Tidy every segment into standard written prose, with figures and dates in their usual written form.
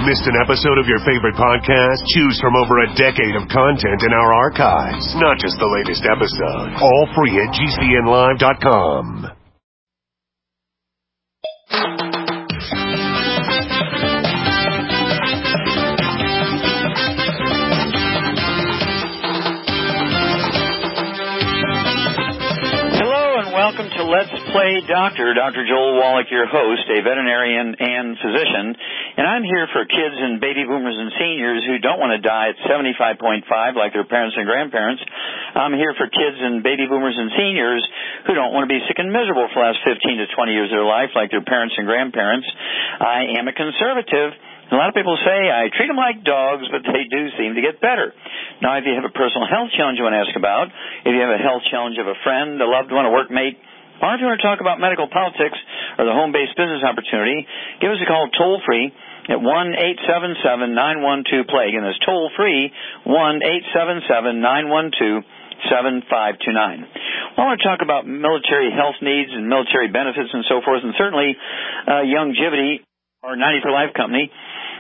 Missed an episode of your favorite podcast? Choose from over a decade of content in our archives. Not just the latest episode. All free at GCNlive.com. Welcome to Let's Play Doctor. Dr. Joel Wallach, your host, a veterinarian and physician. And I'm here for kids and baby boomers and seniors who don't want to die at 75.5 like their parents and grandparents. I'm here for kids and baby boomers and seniors who don't want to be sick and miserable for the last 15 to 20 years of their life like their parents and grandparents. I am a conservative. A lot of people say I treat them like dogs, but they do seem to get better. Now, if you have a personal health challenge you want to ask about, if you have a health challenge of a friend, a loved one, a workmate, or if you want to talk about medical politics or the home-based business opportunity, give us a call toll-free at 1-877-912-PLAY. Again, that's toll-free, 1-877-912-7529. Well, I want to talk about military health needs and military benefits and so forth, and certainly Youngevity, our 90 for Life company,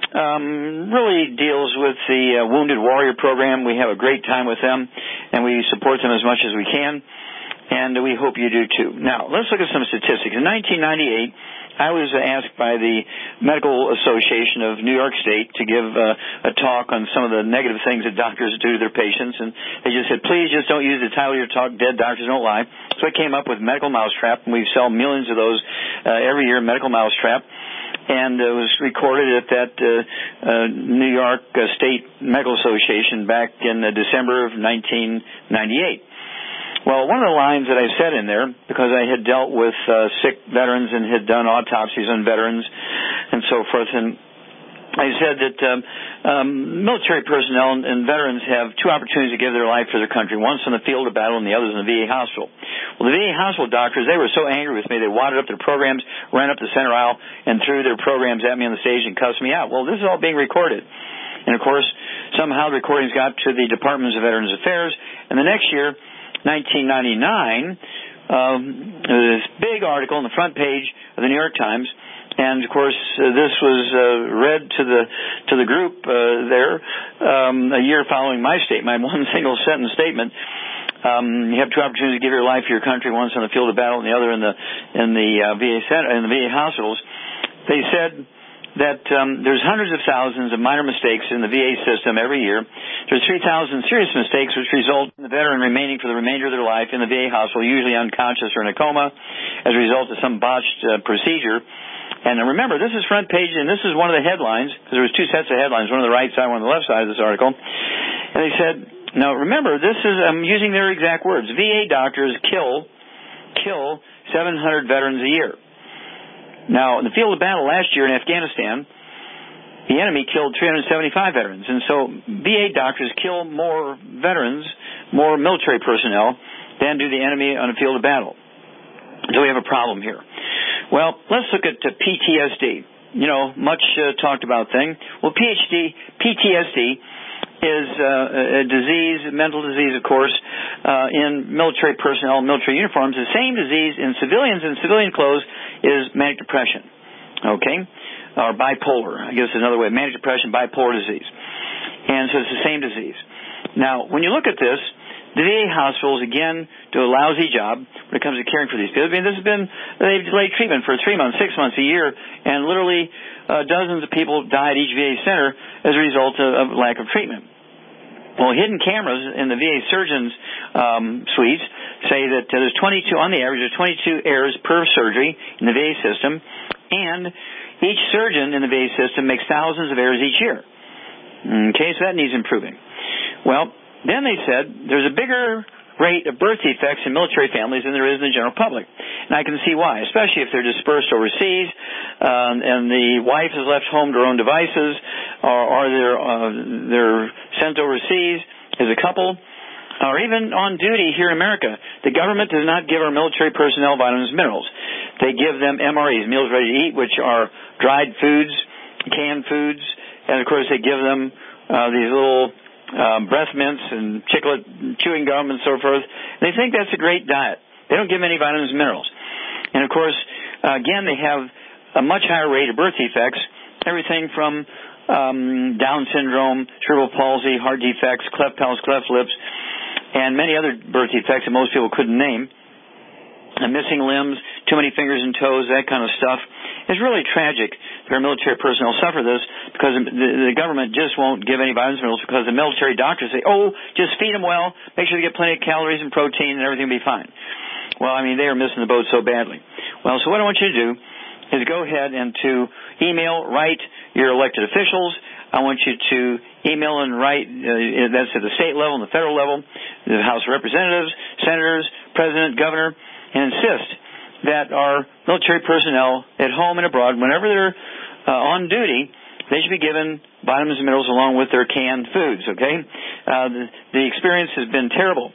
really deals with the Wounded Warrior program. We have a great time with them, and we support them as much as we can, and we hope you do too. Now, let's look at some statistics. In 1998, I was asked by the Medical Association of New York State to give a talk on some of the negative things that doctors do to their patients, and they just said, please just don't use the title of your talk, Dead Doctors Don't Lie. So I came up with Medical Mousetrap, and we sell millions of those every year, Medical Mousetrap. And it was recorded at that New York State Medical Association back in December of 1998. Well, one of the lines that I said in there, because I had dealt with sick veterans and had done autopsies on veterans and so forth, and I said that military personnel and veterans have two opportunities to give their life for their country, once in the field of battle and the other in the VA hospital. Well, the VA hospital doctors, they were so angry with me, they wadded up their programs, ran up the center aisle, and threw their programs at me on the stage and cussed me out. Well, this is all being recorded. And, of course, somehow the recordings got to the Department of Veterans Affairs, and the next year, 1999, there was this big article on the front page of the New York Times. And, of course, this was read to the group there a year following my statement, my one single sentence statement. You have two opportunities to give your life for your country, once on the field of battle and the other in the VA hospitals. They said that there's hundreds of thousands of minor mistakes in the VA system every year. There's 3,000 serious mistakes which result in the veteran remaining for the remainder of their life in the VA hospital, usually unconscious or in a coma, as a result of some botched procedure. And remember, this is front page, and this is one of the headlines, because there was two sets of headlines, one on the right side, one on the left side of this article. And they said, now remember, this is, I'm using their exact words, VA doctors kill 700 veterans a year. Now, in the field of battle last year in Afghanistan, the enemy killed 375 veterans. And so VA doctors kill more veterans, more military personnel, than do the enemy on a field of battle. So we have a problem here. Well, let's look at PTSD. You know, much talked about thing. Well, PTSD is a disease, a mental disease, of course, in military personnel, military uniforms. The same disease in civilians in civilian clothes is manic depression, okay, or bipolar. I guess another way, manic depression, bipolar disease. And so it's the same disease. Now, when you look at this, the VA hospitals, again, do a lousy job when it comes to caring for these people. I mean, they've delayed treatment for 3 months, 6 months, a year, and literally dozens of people die at each VA center as a result of lack of treatment. Well, hidden cameras in the VA surgeons' suites say that there's 22, on the average, there's 22 errors per surgery in the VA system, and each surgeon in the VA system makes thousands of errors each year. Okay, so that needs improving. Well, then they said there's a bigger rate of birth defects in military families than there is in the general public. And I can see why, especially if they're dispersed overseas and the wife is left home to her own devices, or they're sent overseas as a couple, or even on duty here in America. The government does not give our military personnel vitamins and minerals. They give them MREs, meals ready to eat, which are dried foods, canned foods, and, of course, they give them these little breath mints and chiclet chewing gum and so forth. They think that's a great diet. They don't give them any vitamins and minerals. And, of course, again, they have a much higher rate of birth defects, everything from Down syndrome, cerebral palsy, heart defects, cleft palate, cleft lips, and many other birth defects that most people couldn't name. Missing limbs, too many fingers and toes, that kind of stuff. It's really tragic that our military personnel suffer this because the government just won't give any vitamins and minerals because the military doctors say, just feed them well, make sure they get plenty of calories and protein and everything will be fine. Well, I mean, they are missing the boat so badly. Well, so what I want you to do is go ahead and to write your elected officials. I want you to email and write, that's at the state level and the federal level, the House of Representatives, senators, president, governor, and insist that our military personnel at home and abroad, whenever they're on duty, they should be given vitamins and minerals along with their canned foods, okay? The experience has been terrible.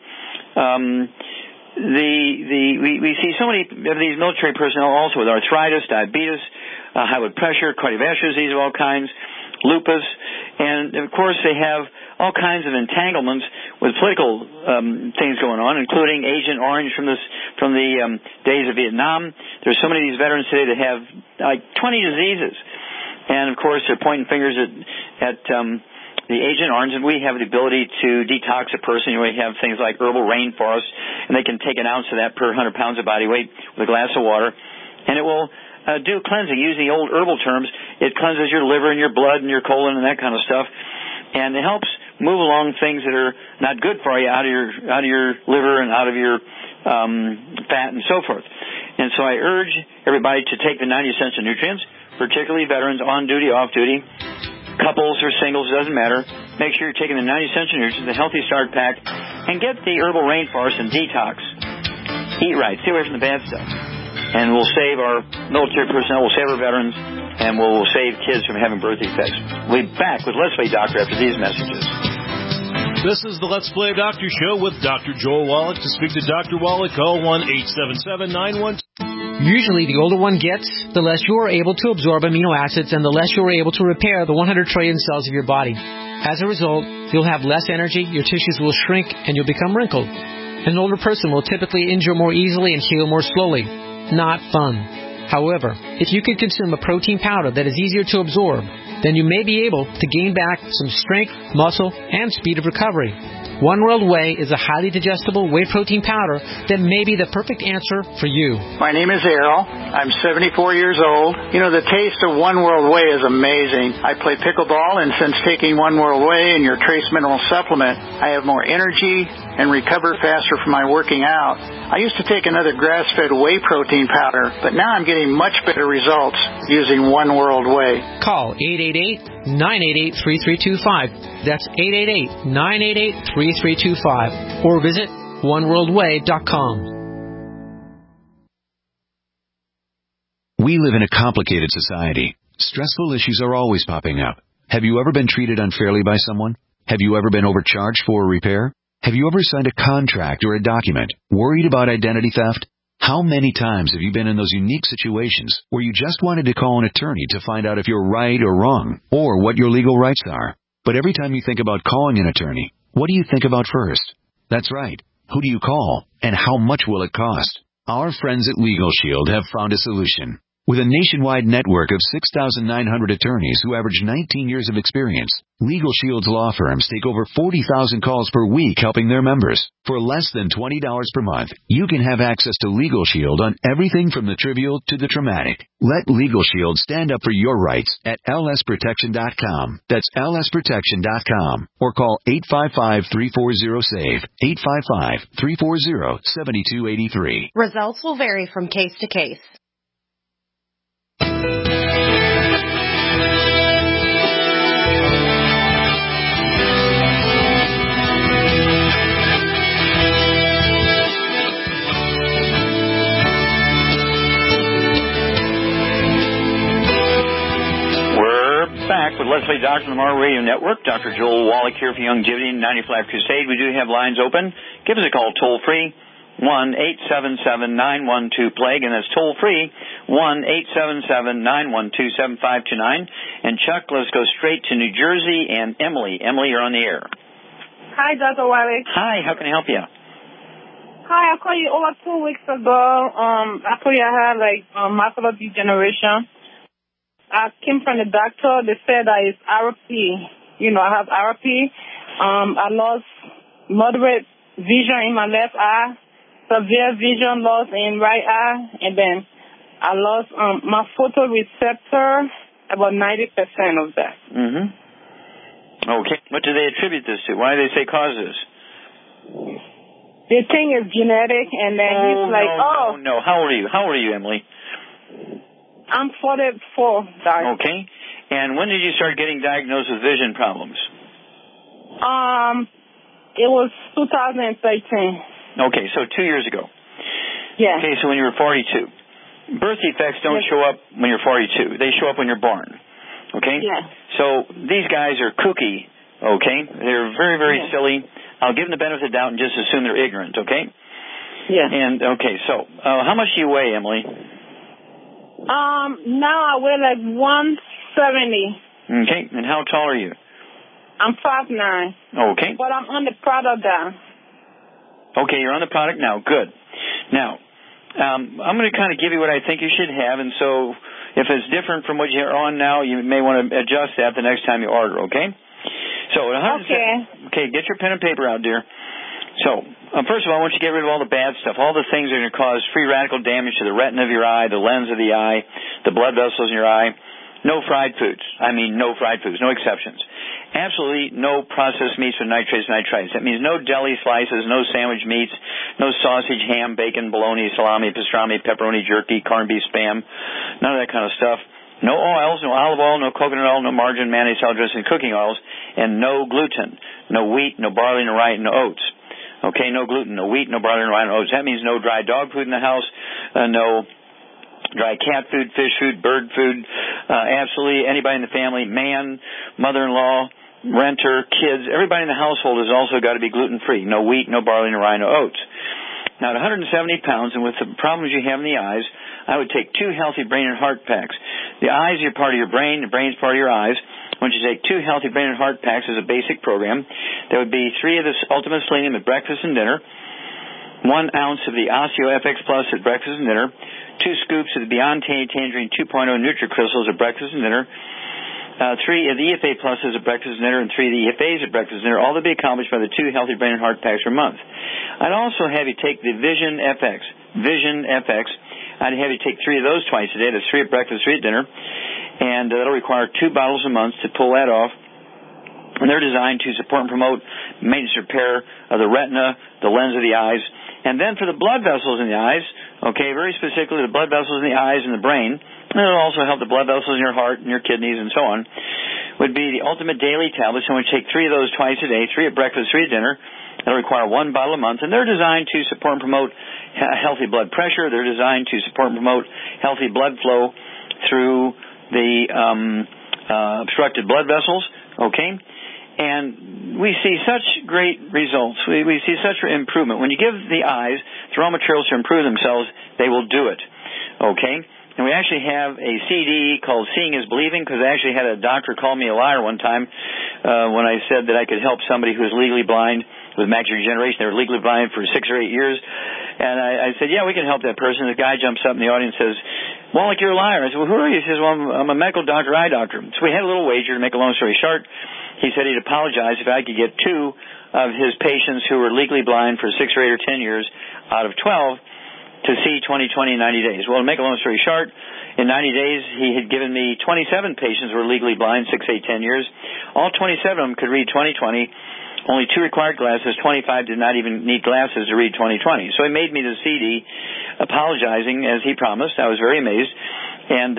We see so many of these military personnel also with arthritis, diabetes, high blood pressure, cardiovascular disease of all kinds, lupus, and of course they have all kinds of entanglements with political things going on, including Agent Orange from the days of Vietnam. There's so many of these veterans today that have like 20 diseases, and of course they're pointing fingers at the Agent Orange, and we have the ability to detox a person. We have things like herbal rainforest, and they can take an ounce of that per 100 pounds of body weight with a glass of water, and it will do cleansing. Using the old herbal terms, it cleanses your liver and your blood and your colon and that kind of stuff, and it helps move along things that are not good for you out of your liver and out of your fat and so forth. And so I urge everybody to take the 90 essential nutrients, particularly veterans on duty, off duty, couples or singles, doesn't matter. Make sure you're taking the 90 essential nutrients, the Healthy Start Pack, and get the herbal rainforest and detox. Eat right. Stay away from the bad stuff. And we'll save our military personnel, we'll save our veterans, and we'll save kids from having birth defects. We'll be back with Let's Play Doctor after these messages. This is the Let's Play Doctor Show with Dr. Joel Wallach. To speak to Dr. Wallach, call 1-877-912. Usually, the older one gets, the less you are able to absorb amino acids and the less you are able to repair the 100 trillion cells of your body. As a result, you'll have less energy, your tissues will shrink, and you'll become wrinkled. An older person will typically injure more easily and heal more slowly. Not fun. However, if you can consume a protein powder that is easier to absorb, then you may be able to gain back some strength, muscle, and speed of recovery. One World Whey is a highly digestible whey protein powder that may be the perfect answer for you. My name is Errol. I'm 74 years old. You know, the taste of One World Whey is amazing. I play pickleball, and since taking One World Whey and your trace mineral supplement, I have more energy and recover faster from my working out. I used to take another grass-fed whey protein powder, but now I'm getting much better results using One World Whey. Call 888-988-3325. That's 888-988-3325. Or visit oneworldwhey.com. We live in a complicated society. Stressful issues are always popping up. Have you ever been treated unfairly by someone? Have you ever been overcharged for a repair? Have you ever signed a contract or a document worried about identity theft? How many times have you been in those unique situations where you just wanted to call an attorney to find out if you're right or wrong, or what your legal rights are? But every time you think about calling an attorney, what do you think about first? That's right. Who do you call, and how much will it cost? Our friends at Legal Shield have found a solution. With a nationwide network of 6,900 attorneys who average 19 years of experience, Legal Shield's law firms take over 40,000 calls per week helping their members. For less than $20 per month, you can have access to Legal Shield on everything from the trivial to the traumatic. Let Legal Shield stand up for your rights at lsprotection.com. That's lsprotection.com. Or call 855-340-SAVE, 855-340-7283. Results will vary from case to case. Back with Let's Play Doctor on the Mar Radio Network. Dr. Joel Wallach here for Youngevity and 90 Life Crusade. We do have lines open. Give us a call toll free, 1-877-912-PLAGUE, and that's toll free, 1-877-912-7529. And Chuck, let's go straight to New Jersey and Emily. Emily, you're on the air. Hi, Dr. Wallach. Hi, how can I help you? Hi, I called you over 2 weeks ago. I told you I had macular degeneration. I came from the doctor. They said that it's RP. You know, I have RP. I lost moderate vision in my left eye, severe vision loss in right eye, and then I lost my photoreceptor, about 90% of that. Mm-hmm. Okay. What do they attribute this to? Why do they say cause this? They think it's genetic, and then he's like, No. How old are you, Emily? I'm 44, Doc. Okay. And when did you start getting diagnosed with vision problems? It was 2013. Okay, so 2 years ago. Yeah. Okay, so when you were 42. Birth defects don't show up when you're 42. They show up when you're born. Okay? Yeah. So these guys are kooky, okay? They're very, very silly. I'll give them the benefit of the doubt and just assume they're ignorant, okay? Yeah. And, okay, so how much do you weigh, Emily? Now I weigh like 170. Okay, and how tall are you? I'm 5'9". Okay. But I'm on the product now. Okay, you're on the product now. Good. Now, I'm going to kind of give you what I think you should have, and so if it's different from what you're on now, you may want to adjust that the next time you order, okay? So, okay, get your pen and paper out, dear. So, first of all, I want you to get rid of all the bad stuff, all the things that are going to cause free radical damage to the retina of your eye, the lens of the eye, the blood vessels in your eye. No fried foods. I mean, no fried foods, no exceptions. Absolutely no processed meats with nitrates and nitrites. That means no deli slices, no sandwich meats, no sausage, ham, bacon, bologna, salami, pastrami, pepperoni, jerky, corned beef, Spam, none of that kind of stuff. No oils, no olive oil, no coconut oil, no margarine, mayonnaise, salad dressing, cooking oils, and no gluten, no wheat, no barley, no rye, no oats. Okay, no gluten, no wheat, no barley, no rye, no oats. That means no dry dog food in the house, no dry cat food, fish food, bird food, absolutely anybody in the family, man, mother-in-law, renter, kids, everybody in the household has also got to be gluten-free. No wheat, no barley, no rye, no oats. Now, at 170 pounds, and with the problems you have in the eyes, I would take 2 healthy brain and heart packs. The eyes are part of your brain, the brain's part of your eyes. I want you to take 2 healthy brain and heart packs as a basic program. That would be 3 of the Ultimate Selenium at breakfast and dinner, 1 ounce of the Osteo FX Plus at breakfast and dinner, 2 scoops of the Beyond Tangerine 2.0 NutriCrystals at breakfast and dinner, 3 of the EFA Pluses at breakfast and dinner, and 3 of the EFAs at breakfast and dinner, all to be accomplished by the 2 healthy brain and heart packs per month. I'd also have you take the Vision FX. I'd have you take 3 of those twice a day. That's 3 at breakfast, 3 at dinner. And that'll require 2 bottles a month to pull that off. And they're designed to support and promote maintenance repair of the retina, the lens of the eyes. And then for the blood vessels in the eyes, okay, very specifically the blood vessels in the eyes and the brain, and it'll also help the blood vessels in your heart and your kidneys and so on, would be the Ultimate Daily Tablets. So I'm going to take 3 of those twice a day, 3 at breakfast, 3 at dinner. That'll require 1 bottle a month. And they're designed to support and promote healthy blood pressure. They're designed to support and promote healthy blood flow through the obstructed blood vessels, okay? And we see such great results. We see such improvement. When you give the eyes the raw materials to improve themselves, they will do it, okay? And we actually have a CD called Seeing is Believing, because I actually had a doctor call me a liar one time when I said that I could help somebody who is legally blind with macular degeneration. They were legally blind for 6 or 8 years. And I said, yeah, we can help that person. The guy jumps up in the audience and says, Wallach, you're a liar. I said, well, who are you? He says, well, I'm a medical doctor, eye doctor. So we had a little wager to make a long story short. He said he'd apologize if I could get 2 of his patients who were legally blind for 6 or 8 or 10 years out of 12 to see 20/20 in 90 days. Well, to make a long story short, in 90 days, he had given me 27 patients who were legally blind, 6, 8, 10 years. All 27 of them could read 20/20. Only 2 required glasses. 25 did not even need glasses to read 20/20. So he made me the CD apologizing, as he promised. I was very amazed. And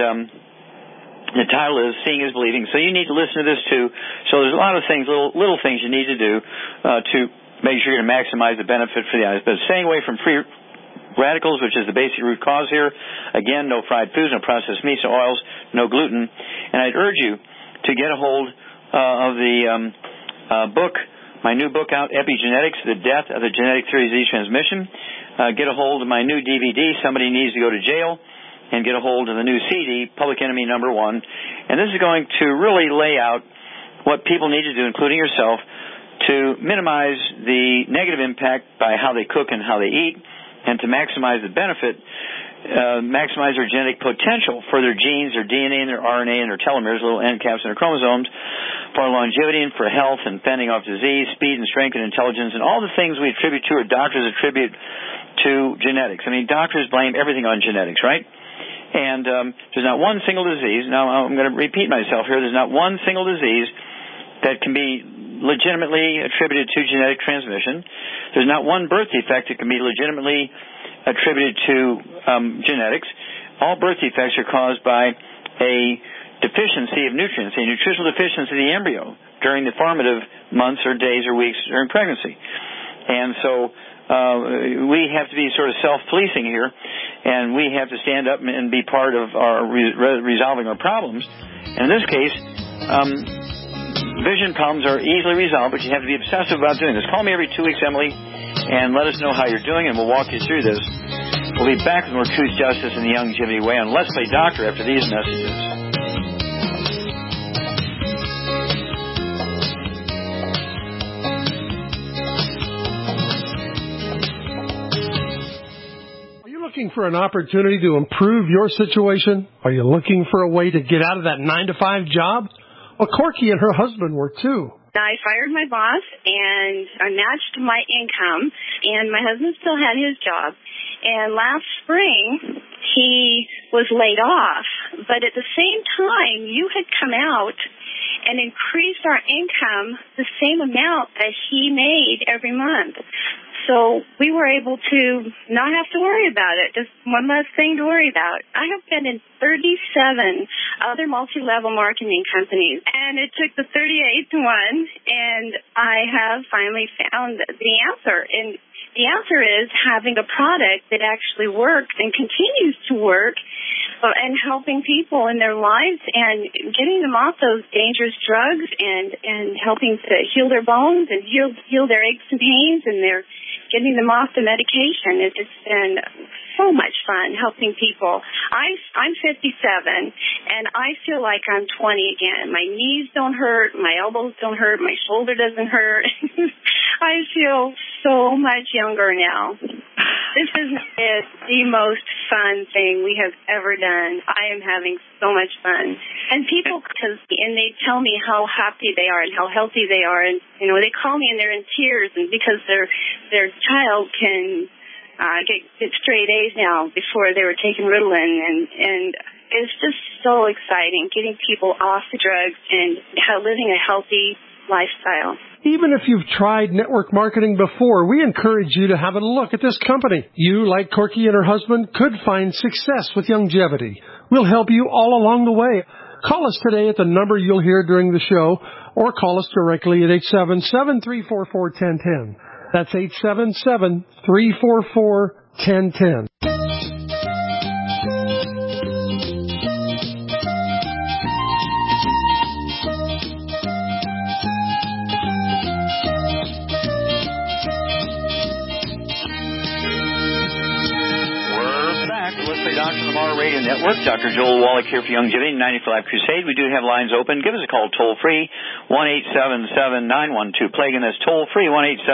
the title is Seeing is Believing. So you need to listen to this, too. So there's a lot of things, little things you need to do to make sure you're going to maximize the benefit for the eyes. But staying away from free radicals, which is the basic root cause here. Again, no fried foods, no processed meats, no oils, no gluten. And I'd urge you to get a hold of the book, my new book out, Epigenetics, The Death of the Genetic Theory of Disease Transmission. Get a hold of my new DVD, Somebody Needs to Go to Jail, and get a hold of the new CD, Public Enemy Number 1. And this is going to really lay out what people need to do, including yourself, to minimize the negative impact by how they cook and how they eat, and to maximize the benefit maximize their genetic potential for their genes, their DNA, and their RNA, and their telomeres, little end caps in their chromosomes, for longevity and for health and fending off disease, speed and strength and intelligence, and all the things we attribute to, or doctors attribute to genetics. I mean, doctors blame everything on genetics, right? And there's not one single disease. Now, I'm going to repeat myself here. There's not one single disease that can be legitimately attributed to genetic transmission. There's not one birth defect that can be legitimately attributed to genetics. All birth defects are caused by a deficiency of nutrients, a nutritional deficiency of the embryo during the formative months or days or weeks during pregnancy. And so we have to be sort of self-policing here, and we have to stand up and be part of our resolving our problems. And in this case, vision problems are easily resolved, but you have to be obsessive about doing this. Call me every 2 weeks, Emily, and let us know how you're doing, and we'll walk you through this. We'll be back with more Truth, Justice, and the Youngevity Way on Let's Play Doctor after these messages. Looking for an opportunity to improve your situation? Are you looking for a way to get out of that 9-to-5 job? Well, Corky and her husband were too. I fired my boss, and I matched my income, and my husband still had his job. And last spring, he was laid off. But at the same time, you had come out and increased our income the same amount that he made every month. So we were able to not have to worry about it. Just one less thing to worry about. I have been in 37 other multi-level marketing companies, and it took the 38th one, and I have finally found the answer. And the answer is having a product that actually works and continues to work, and helping people in their lives and getting them off those dangerous drugs and helping to heal their bones and heal their aches and pains, and they're getting them off the medication. It's been so much fun helping people. I'm 57, and I feel like I'm 20 again. My knees don't hurt, my elbows don't hurt, my shoulder doesn't hurt. I feel so much younger now. This is the most fun thing we have ever done. I am having so much fun. And people come and they tell me how happy they are and how healthy they are. And, you know, they call me and they're in tears, and because their child can get straight A's now. Before they were taking Ritalin. And it's just so exciting getting people off the drugs and living a healthy lifestyle. Even if you've tried network marketing before, we encourage you to have a look at this company. You, like Corky and her husband, could find success with Youngevity. We'll help you all along the way. Call us today at the number you'll hear during the show, or call us directly at 877-344-1010. That's 877-344-1010. Radio Network. Dr. Joel Wallach here for Youngevity, 90 for Life Crusade. We do have lines open. Give us a call toll-free, 1-877-912. Play again, that's toll-free,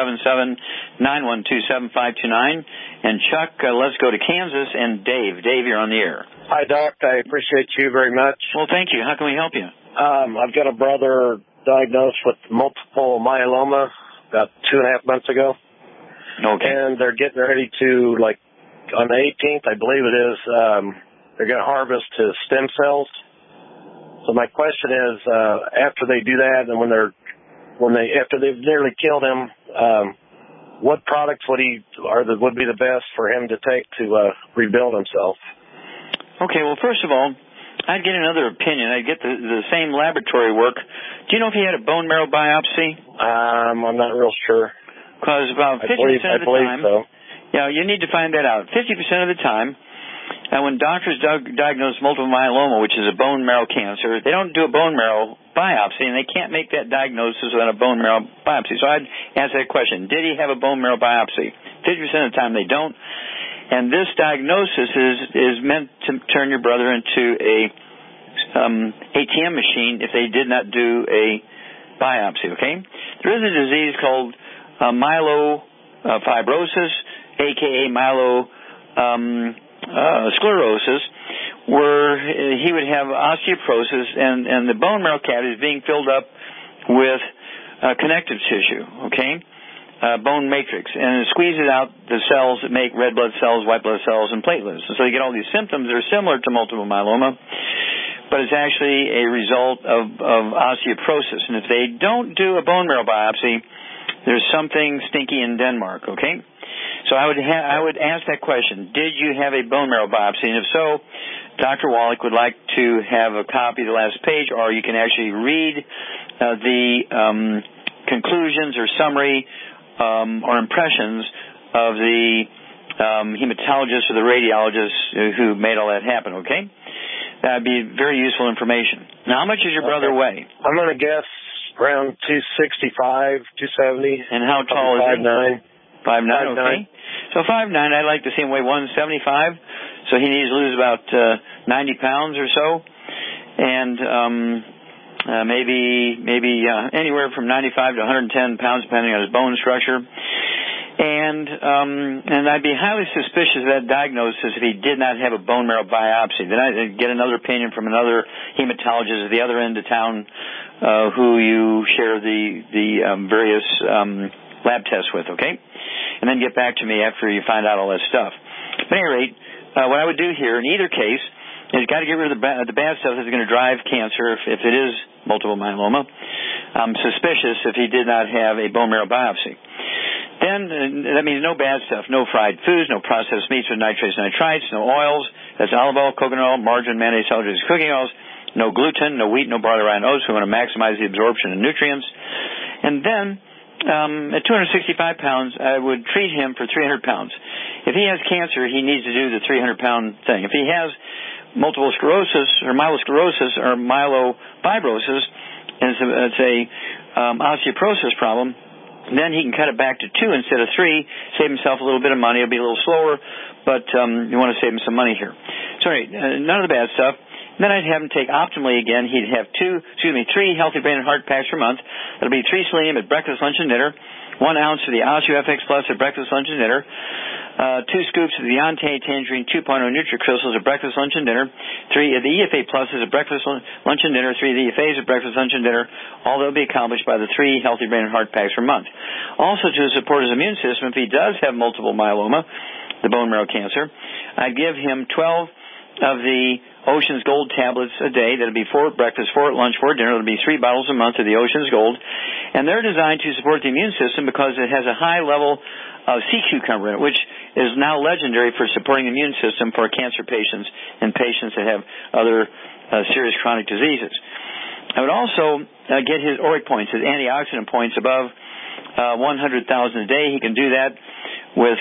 1-877-912-7529. And Chuck, let's go to Kansas, and Dave. Dave, you're on the air. Hi, Doc. I appreciate you very much. Well, thank you. How can we help you? I've got a brother diagnosed with multiple myeloma about 2.5 months ago. Okay. And they're getting ready to, on the 18th, I believe it is, they're going to harvest his stem cells. So my question is, after they do that, and after they've nearly killed him, what products would be the best for him to take to rebuild himself? Okay. Well, first of all, I'd get another opinion. I'd get the same laboratory work. Do you know if he had a bone marrow biopsy? I'm not real sure. Because about 50% of the time. I believe so. Yeah, you need to find that out. 50% of the time, when doctors diagnose multiple myeloma, which is a bone marrow cancer, they don't do a bone marrow biopsy, and they can't make that diagnosis without a bone marrow biopsy. So I'd answer that question. Did he have a bone marrow biopsy? 50% of the time they don't. And this diagnosis is meant to turn your brother into a ATM machine if they did not do a biopsy, okay? There is a disease called myelofibrosis, a.k.a. sclerosis, where he would have osteoporosis, and the bone marrow cavity is being filled up with connective tissue, bone matrix, and it squeezes out the cells that make red blood cells, white blood cells, and platelets. So you get all these symptoms that are similar to multiple myeloma, but it's actually a result of osteoporosis. And if they don't do a bone marrow biopsy, there's something stinky in Denmark, So I would ask that question, did you have a bone marrow biopsy? And if so, Dr. Wallach would like to have a copy of the last page, or you can actually read the conclusions or summary or impressions of the hematologist or the radiologist who made all that happen, That would be very useful information. Now, how much does your brother weigh? I'm going to guess around 265, 270. And how tall is he? 5'9". 5'9", okay. So 5'9", I'd like to see him weigh 175. So he needs to lose about 90 pounds or so. And maybe anywhere from 95 to 110 pounds, depending on his bone structure. And I'd be highly suspicious of that diagnosis if he did not have a bone marrow biopsy. Then I'd get another opinion from another hematologist at the other end of town who you share the various lab tests with, and then get back to me after you find out all that stuff. But at any rate, what I would do here in either case is you've got to get rid of the bad stuff that's going to drive cancer if it is multiple myeloma. I'm suspicious if he did not have a bone marrow biopsy. Then that means no bad stuff, no fried foods, no processed meats with nitrates and nitrites, no oils, that's olive oil, coconut oil, margarine, mayonnaise, celery, cooking oils, no gluten, no wheat, no barley, rye, and oats. We want to maximize the absorption of nutrients. And then at 265 pounds, I would treat him for 300 pounds. If he has cancer, he needs to do the 300-pound thing. If he has multiple sclerosis or myelosclerosis or myelofibrosis, and it's a osteoporosis problem, then he can cut it back to 2 instead of 3, save himself a little bit of money. It'll be a little slower, but you want to save him some money here. So anyway, none of the bad stuff. Then I'd have him take optimally again. He'd have 3 healthy brain and heart packs per month. That'll be 3 selenium at breakfast, lunch, and dinner. 1 ounce of the OsteoFX Plus at breakfast, lunch, and dinner. 2 scoops of the Yante Tangerine 2.0 NutriCrystals at breakfast, lunch, and dinner. 3 of the EFA Pluses at breakfast, lunch, and dinner. 3 of the EFAs at breakfast, lunch, and dinner. All that will be accomplished by the 3 healthy brain and heart packs per month. Also, to support his immune system, if he does have multiple myeloma, the bone marrow cancer, I'd give him 12 of the Ocean's Gold tablets a day. That'll be 4 at breakfast, 4 at lunch, 4 at dinner. It'll be 3 bottles a month of the Ocean's Gold. And they're designed to support the immune system because it has a high level of sea cucumber in it, which is now legendary for supporting the immune system for cancer patients and patients that have other serious chronic diseases. I would also get his ORIC points, his antioxidant points above 100,000 a day. He can do that with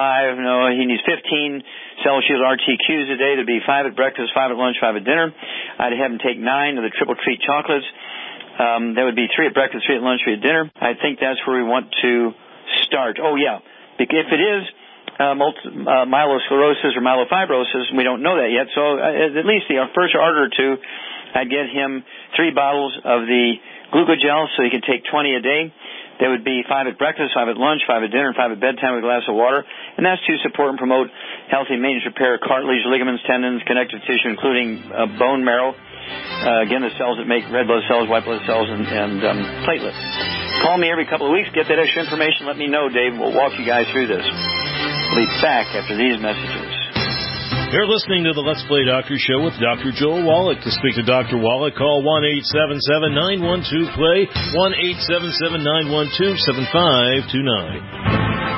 he needs 15 Cell Shield RTQs a day. There'd be 5 at breakfast, 5 at lunch, 5 at dinner. I'd have him take 9 of the triple treat chocolates. That would be 3 at breakfast, 3 at lunch, 3 at dinner. I think that's where we want to start. Oh, yeah. If it is myelosclerosis or myelofibrosis, we don't know that yet. So at least the first order or two, I'd get him 3 bottles of the glucogel so he can take 20 a day. There would be 5 at breakfast, 5 at lunch, 5 at dinner, and 5 at bedtime with a glass of water. And that's to support and promote healthy maintenance repair, cartilage, ligaments, tendons, connective tissue, including bone marrow. Again, the cells that make red blood cells, white blood cells, and platelets. Call me every couple of weeks. Get that extra information. Let me know, Dave. We'll walk you guys through this. We'll be back after these messages. You're listening to the Let's Play Doctor Show with Dr. Joel Wallach. To speak to Dr. Wallach, call 1-877-912-PLAY, 1-877-912-7529.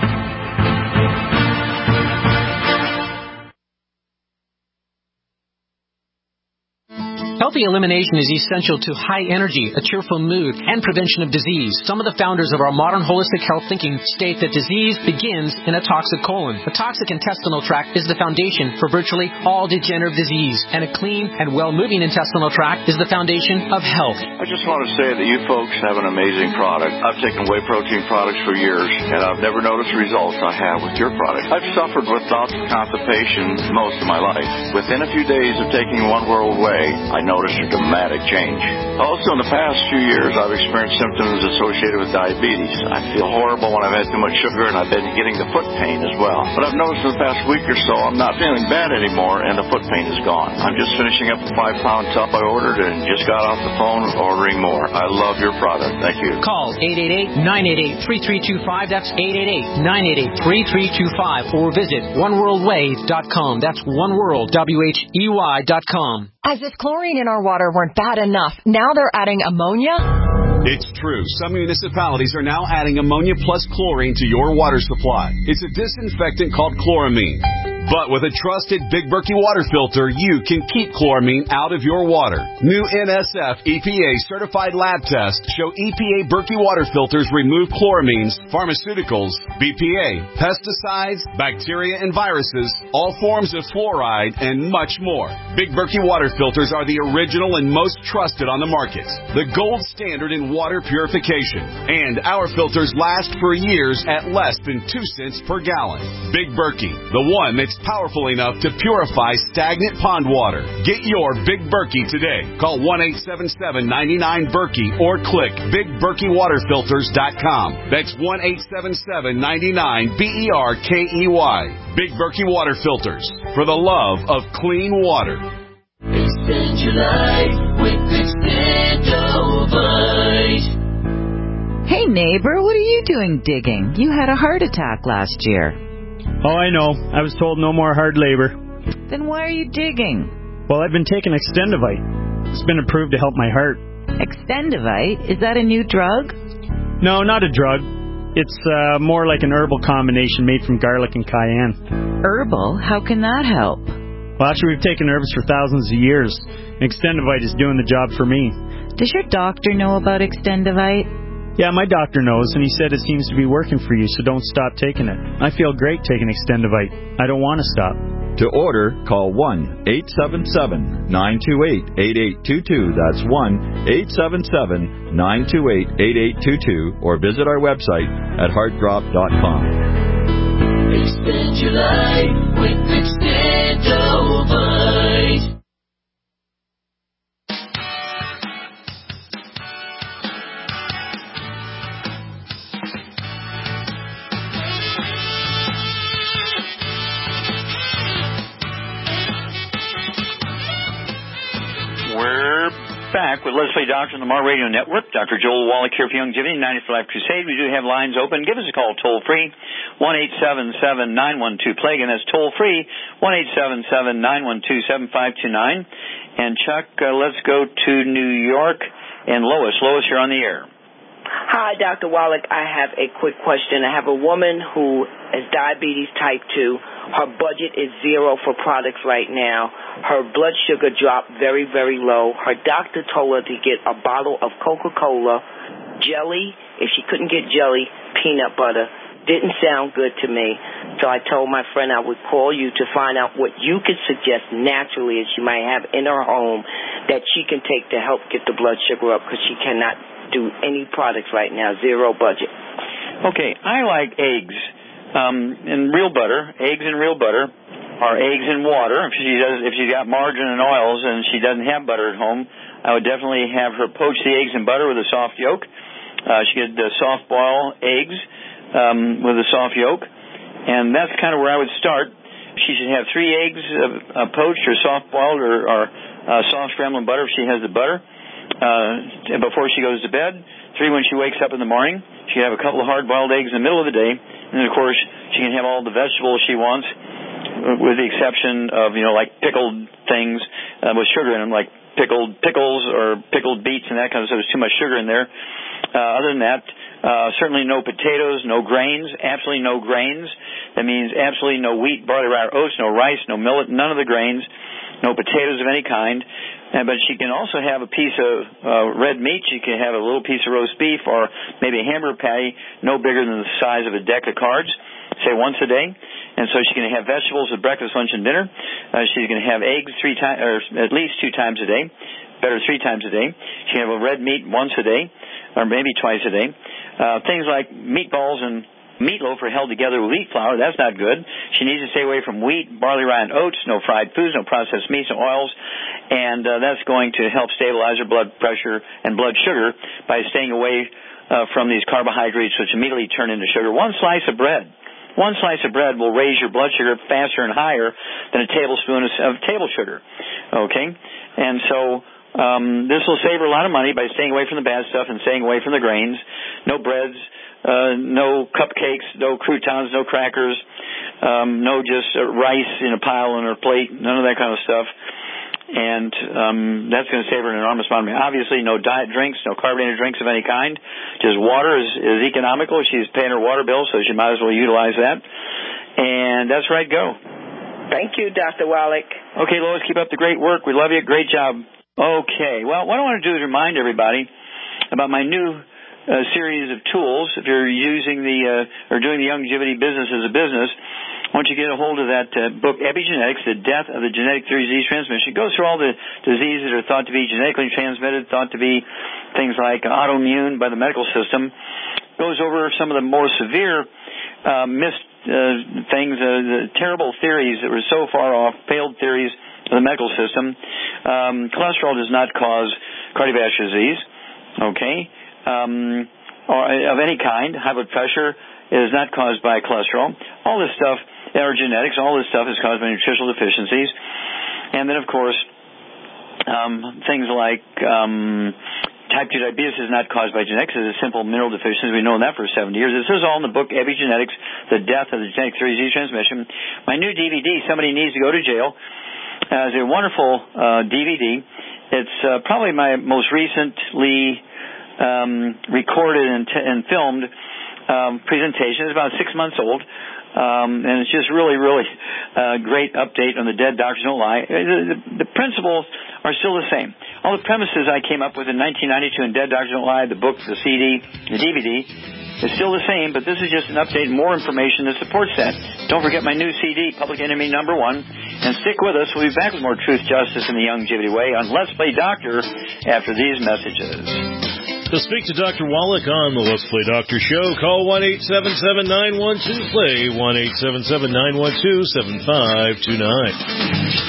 Healthy elimination is essential to high energy, a cheerful mood, and prevention of disease. Some of the founders of our modern holistic health thinking state that disease begins in a toxic colon. A toxic intestinal tract is the foundation for virtually all degenerative disease, and a clean and well-moving intestinal tract is the foundation of health. I just want to say that you folks have an amazing product. I've taken whey protein products for years, and I've never noticed the results I have with your product. I've suffered with bouts of constipation most of my life. Within a few days of taking One World Whey, I know noticed a dramatic change. Also, in the past few years, I've experienced symptoms associated with diabetes. I feel horrible when I've had too much sugar, and I've been getting the foot pain as well. But I've noticed in the past week or so, I'm not feeling bad anymore, and the foot pain is gone. I'm just finishing up the 5-pound tub I ordered and just got off the phone ordering more. I love your product. Thank you. Call 888-988-3325. That's 888-988-3325. Or visit oneworldway.com. That's oneworldwhey.com. As if chlorine in our water weren't bad enough, now they're adding ammonia? It's true. Some municipalities are now adding ammonia plus chlorine to your water supply. It's a disinfectant called chloramine. But with a trusted Big Berkey water filter, you can keep chloramine out of your water. New NSF EPA certified lab tests show EPA Berkey water filters remove chloramines, pharmaceuticals, BPA, pesticides, bacteria and viruses, all forms of fluoride, and much more. Big Berkey water filters are the original and most trusted on the market. The gold standard in water purification. And our filters last for years at less than 2 cents per gallon. Big Berkey, the one that's powerful enough to purify stagnant pond water. Get your Big Berkey today. Call 1-877-99-BERKEY or click BigBerkeyWaterFilters.com. That's 1-877-99-BERKEY. Big Berkey Water Filters, for the love of clean water. Extend your life with Extendovite. Hey neighbor, what are you doing digging? You had a heart attack last year. Oh, I know. I was told no more hard labor. Then why are you digging? Well, I've been taking Extendovite. It's been approved to help my heart. Extendovite? Is that a new drug? No, not a drug. It's more like an herbal combination made from garlic and cayenne. Herbal? How can that help? Well, actually, we've taken herbs for thousands of years. Extendovite is doing the job for me. Does your doctor know about Extendovite? Yeah, my doctor knows, and he said it seems to be working for you, so don't stop taking it. I feel great taking Extendovite. I don't want to stop. To order, call 1-877-928-8822. That's 1-877-928-8822. Or visit our website at heartdrop.com. Expand your life with Extendovite. We're back with Leslie Doctor on the Mar Radio Network. Dr. Joel Wallach here for Youngevity, 90 for Life Crusade. We do have lines open. Give us a call toll-free, 1-877-912-PLAGUE, and that's toll-free, 1-877-912-7529. And Chuck, let's go to New York and Lois. Lois, you're on the air. Hi, Dr. Wallach. I have a quick question. I have a woman who has diabetes type 2. Her budget is zero for products right now. Her blood sugar dropped very, very low. Her doctor told her to get a bottle of Coca-Cola, jelly. If she couldn't get jelly, peanut butter. Didn't sound good to me. So I told my friend I would call you to find out what you could suggest naturally that she might have in her home that she can take to help get the blood sugar up, because she cannot do any products right now, zero budget. Okay, I like eggs and real butter. Eggs and real butter, or eggs and water. If she's got margarine and oils and she doesn't have butter at home, I would definitely have her poach the eggs in butter with a soft yolk. She could soft boil eggs with a soft yolk, and that's kind of where I would start. She should have 3 eggs poached or soft boiled or soft scrambled butter if she has the butter. Before she goes to bed, 3 when she wakes up in the morning. She can have a couple of hard-boiled eggs in the middle of the day, and then, of course, she can have all the vegetables she wants, with the exception of, like pickled things with sugar in them, like pickled pickles or pickled beets and that kind of stuff. There's too much sugar in there. Other than that, certainly no potatoes, no grains, absolutely no grains. That means absolutely no wheat, barley, rye, or oats, no rice, no millet, none of the grains, no potatoes of any kind. But she can also have a piece of red meat. She can have a little piece of roast beef or maybe a hamburger patty no bigger than the size of a deck of cards, say once a day. And so she can have vegetables at breakfast, lunch, and dinner. She's going to have eggs 3 times, or at least 2 times a day, better 3 times a day. She can have a red meat once a day, or maybe twice a day. Things like meatballs and meatloaf are held together with wheat flour. That's not good. She needs to stay away from wheat, barley, rye, and oats, no fried foods, no processed meats and oils, and that's going to help stabilize her blood pressure and blood sugar by staying away from these carbohydrates, which immediately turn into sugar. One slice of bread will raise your blood sugar faster and higher than a tablespoon of table sugar. Okay? And so this will save her a lot of money by staying away from the bad stuff and staying away from the grains. No breads, no cupcakes, no croutons, no crackers, no just rice in a pile on her plate, none of that kind of stuff. And that's going to save her an enormous amount of money. Obviously, no diet drinks, no carbonated drinks of any kind. Just water is economical. She's paying her water bill, so she might as well utilize that. And that's right, go. Thank you, Dr. Wallach. Okay, Lois, keep up the great work. We love you. Great job. Okay, well, what I want to do is remind everybody about my new series of tools. If you're using or doing the longevity business as a business, once you get a hold of that book, Epigenetics, The Death of the Genetic Theory of Disease Transmission, it goes through all the diseases that are thought to be genetically transmitted, thought to be things like autoimmune by the medical system, goes over some of the more severe missed things, the terrible theories that were so far off, failed theories of the medical system. Cholesterol does not cause cardiovascular disease, okay, or of any kind. High blood pressure is not caused by cholesterol. All this stuff, or genetics, all this stuff is caused by nutritional deficiencies. And then, of course, things like type 2 diabetes is not caused by genetics. It's a simple mineral deficiency. We've known that for 70 years. This is all in the book, Epigenetics, The Death of the Genetic Theory of Disease Transmission. My new DVD, Somebody Needs to Go to Jail, is a wonderful DVD. It's probably my most recently recorded and filmed presentation. It's about 6 months old, and it's just really, really great update on the Dead Doctors Don't Lie. The principles are still the same. All the premises I came up with in 1992 in Dead Doctors Don't Lie, the book, the CD, the DVD, is still the same, but this is just an update, more information that supports that. Don't forget my new CD, Public Enemy #1, and stick with us. We'll be back with more truth, justice, and the longevity way on Let's Play Doctor after these messages. To speak to Dr. Wallach on the Let's Play Doctor show, call 1-877-912-PLAY, 1-877-912-7529.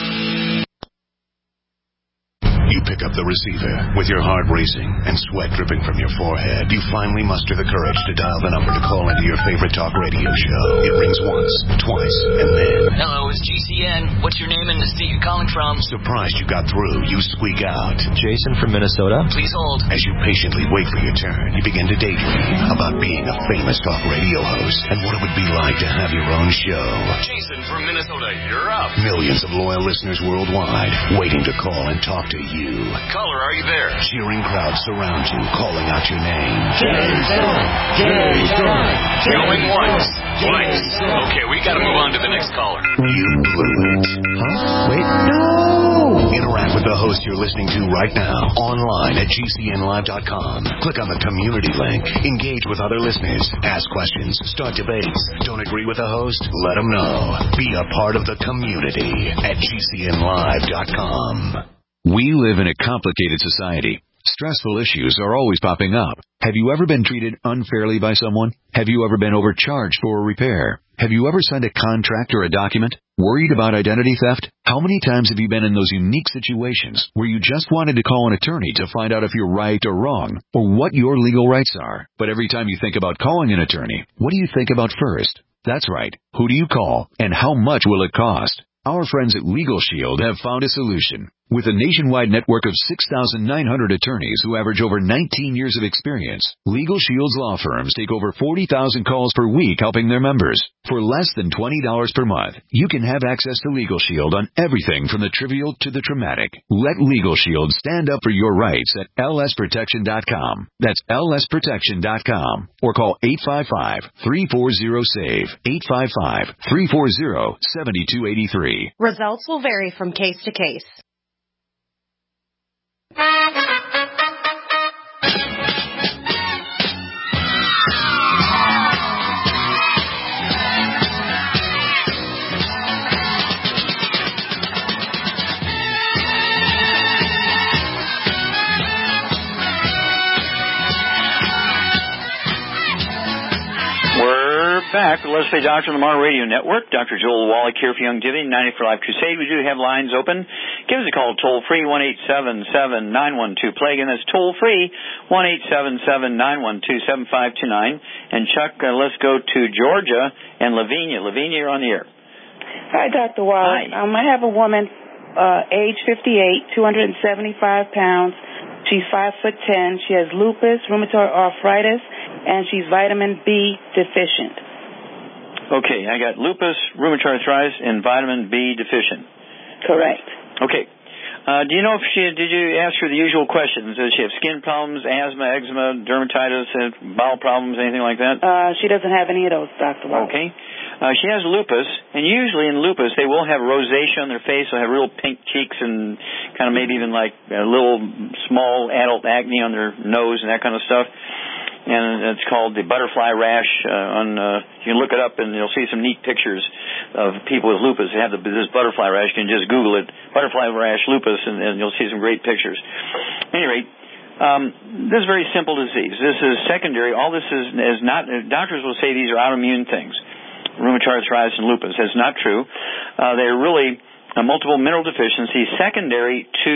You pick up the receiver with your heart racing and sweat dripping from your forehead. You finally muster the courage to dial the number to call into your favorite talk radio show. It rings once, twice, and then... Hello, it's GCN. What's your name and the state you're calling from? Surprised you got through, you squeak out. Jason from Minnesota. Please hold. As you patiently wait for your turn, you begin to daydream about being a famous talk radio host and what it would be like to have your own show. Jason from Minnesota, you're up. Millions of loyal listeners worldwide waiting to call and talk to you. Caller, are you there? Cheering crowds surround you, calling out your name. Jason! Jason! Going once, twice. Okay, we gotta move on to the next caller. You blew it. Huh? Wait, no! Interact with the host you're listening to right now, online at GCNlive.com. Click on the community link. Engage with other listeners. Ask questions. Start debates. Don't agree with the host? Let them know. Be a part of the community at GCNlive.com. We live in a complicated society. Stressful issues are always popping up. Have you ever been treated unfairly by someone? Have you ever been overcharged for a repair? Have you ever signed a contract or a document? Worried about identity theft? How many times have you been in those unique situations where you just wanted to call an attorney to find out if you're right or wrong, or what your legal rights are? But every time you think about calling an attorney, what do you think about first? That's right. Who do you call, and how much will it cost? Our friends at Legal Shield have found a solution. With a nationwide network of 6,900 attorneys who average over 19 years of experience, Legal Shield's law firms take over 40,000 calls per week helping their members. For less than $20 per month, you can have access to Legal Shield on everything from the trivial to the traumatic. Let Legal Shield stand up for your rights at lsprotection.com. That's lsprotection.com. Or call 855-340-SAVE, 855-340-7283. Results will vary from case to case. We're back. Let's Play Doctor on the Mar Radio Network. Dr. Joel Wallach here for Youngevity, 90 for Life Crusade. We do have lines open. Give us a call toll-free, 1-877-912-PLAY. Again, that's toll-free, 1-877-912-7529. And, Chuck, let's go to Georgia and Lavinia. Lavinia, you're on the air. Hi, Dr. Wallach. Hi. I have a woman, age 58, 275 pounds. She's 5'10". She has lupus, rheumatoid arthritis, and she's vitamin B deficient. Okay, I got lupus, rheumatoid arthritis, and vitamin B deficient. Correct. Okay. Do you know if did you ask her the usual questions? Does she have skin problems, asthma, eczema, dermatitis, bowel problems, anything like that? She doesn't have any of those, Dr. Wallach. Okay. She has lupus, and usually in lupus they will have rosacea on their face. They'll have real pink cheeks and kind of maybe even like a little small adult acne on their nose and that kind of stuff. And it's called the butterfly rash. You can look it up and you'll see some neat pictures of people with lupus. They have this butterfly rash. You can just Google it, butterfly rash lupus, and you'll see some great pictures. At any rate, this is a very simple disease. This is secondary. All this is not. Doctors will say these are autoimmune things, rheumatoid arthritis and lupus. That's not true. They're really a multiple mineral deficiency secondary to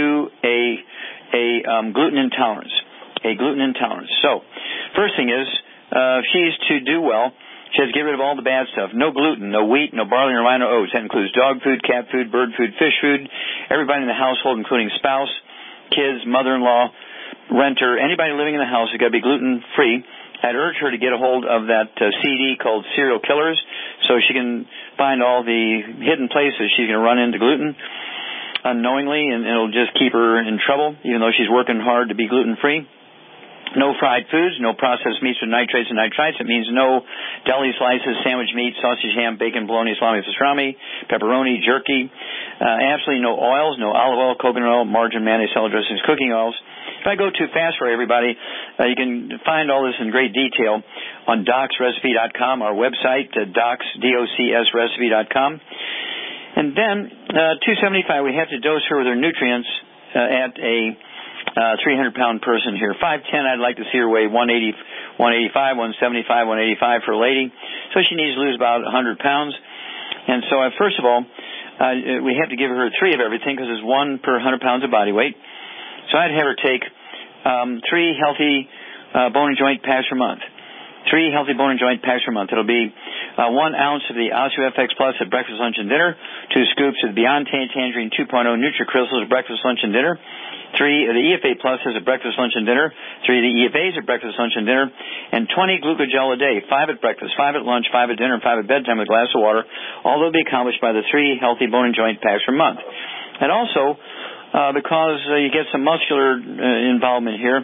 a gluten intolerance. A gluten intolerance. So, first thing is, if she's to do well, she has to get rid of all the bad stuff. No gluten, no wheat, no barley, no rye, no oats. That includes dog food, cat food, bird food, fish food. Everybody in the household, including spouse, kids, mother-in-law, renter, anybody living in the house has got to be gluten-free. I'd urge her to get a hold of that CD called Serial Killers so she can find all the hidden places she's going to run into gluten unknowingly, and it'll just keep her in trouble, even though she's working hard to be gluten-free. No fried foods, no processed meats with nitrates and nitrites. It means no deli slices, sandwich meat, sausage, ham, bacon, bologna, salami, pastrami, pepperoni, jerky. Absolutely no oils, no olive oil, coconut oil, margarine, mayonnaise, salad dressings, cooking oils. If I go too fast for everybody, you can find all this in great detail on docsrecipe.com, our website, docsrecipe.com. And then, 275, we have to dose her with her nutrients at a 300-pound person here. 5'10", I'd like to see her weigh 180, 185, 175, 185 for a lady. So she needs to lose about 100 pounds. And so, first of all, we have to give her 3 of everything because it's 1 per 100 pounds of body weight. So I'd have her take 3 healthy bone and joint packs per month. 3 healthy bone and joint packs per month. It'll be 1 ounce of the OsteoFX Plus at breakfast, lunch, and dinner. 2 scoops of the Beyond Tangerine 2.0 NutriCrystals at breakfast, lunch, and dinner. 3 of the EFA Pluses at breakfast, lunch, and dinner. 3 of the EFAs at breakfast, lunch, and dinner. And 20 glucogel a day. 5 at breakfast, 5 at lunch, 5 at dinner, and 5 at bedtime with a glass of water. All will be accomplished by the 3 healthy bone and joint packs per month. And also, because you get some muscular involvement here,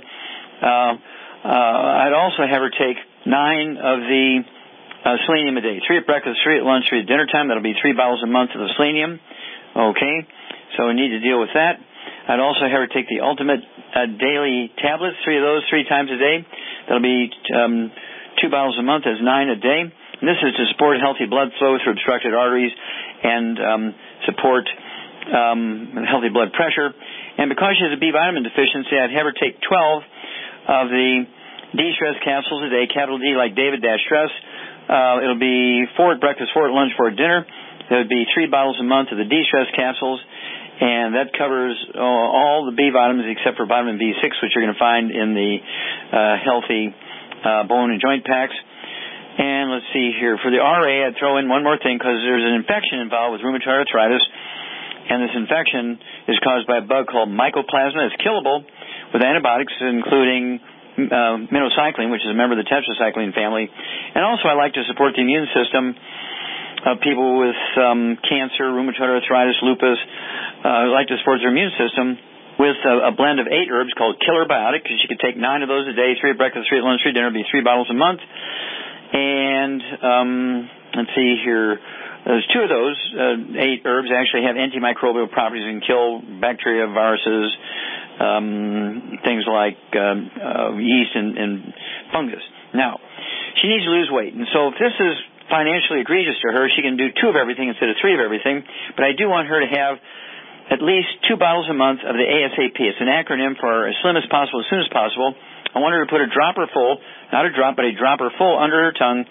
I'd also have her take 9 of the selenium a day. 3 at breakfast, 3 at lunch, 3 at dinner time. That'll be 3 bottles a month of the selenium. Okay, so we need to deal with that. I'd also have her take the ultimate daily tablets, 3 of those 3 times a day. That'll be 2 bottles a month. That's 9 a day. And this is to support healthy blood flow through obstructed arteries and support healthy blood pressure. And because she has a B vitamin deficiency, I'd have her take 12 of the D-Stress capsules a day, capital D like David Stress. It'll be 4 at breakfast, 4 at lunch, 4 at dinner. There would be 3 bottles a month of the D-Stress capsules, and that covers all the B vitamins except for vitamin B6, which you're going to find in the healthy bone and joint packs. And let's see here. For the RA, I'd throw in one more thing because there's an infection involved with rheumatoid arthritis, and this infection is caused by a bug called mycoplasma. It's killable with antibiotics, including minocycline, which is a member of the tetracycline family. And also I like to support the immune system of people with cancer, rheumatoid arthritis, lupus. I like to support their immune system with a blend of 8 herbs called Killer Biotic, because you could take 9 of those a day, 3 at breakfast, 3 at lunch, 3 at dinner. It'd be 3 bottles a month. And let's see here. There's 2 of those 8 herbs actually have antimicrobial properties and kill bacteria, viruses, things like yeast and fungus. Now, she needs to lose weight. And so if this is financially egregious to her, she can do 2 of everything instead of 3 of everything. But I do want her to have at least 2 bottles a month of the ASAP. It's an acronym for as slim as possible, as soon as possible. I want her to put a dropper full, not a drop, but a dropper full under her tongue